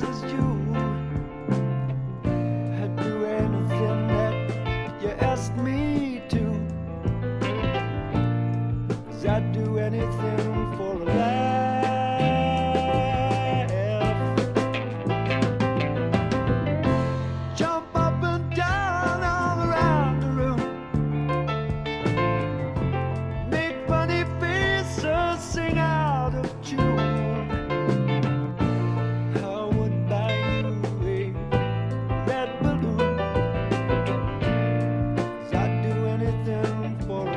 as you. I'd do anything that you asked me to, 'cause I'd do anything for a laugh. Jump up and down all around the room, make funny faces, sing out of tune. I would buy you a red balloon, 'cause I'd do anything for a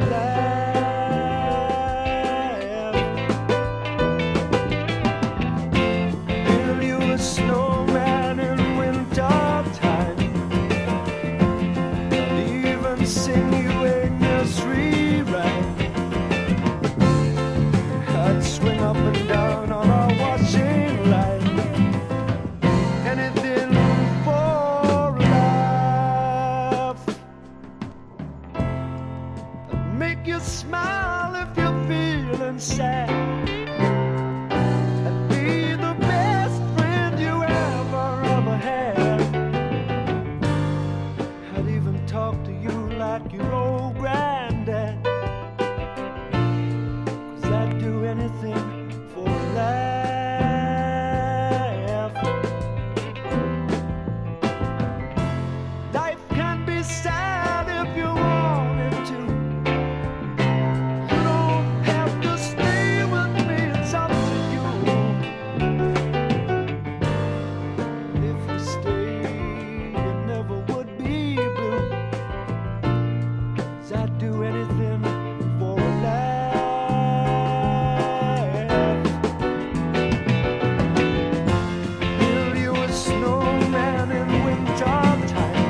laugh. Build you a snowman in winter time, I'd even sing you a nursery rhyme. I'd swing up and down on a washing line, anything for a laugh. I'd make you smile if you're feeling sad. I'd be the best friend you ever had. I'd even talk to you like your old granddad, 'cause I'd do anything for a laugh. Life can be sad if you want it to. You don't have to stay with me, it's up to you. If you stay, you never would be blue, 'cause I'd do anything for a laugh. Build you a snowman in winter time,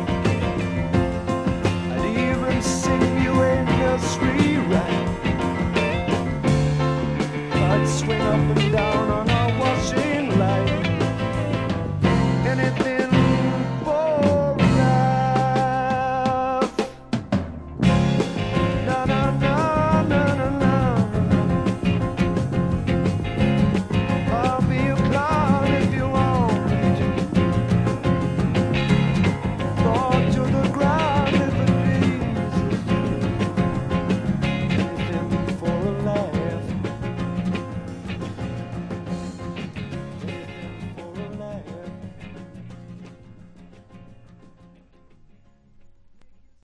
I'd even sing you a nursery rhyme. I'd swing up and down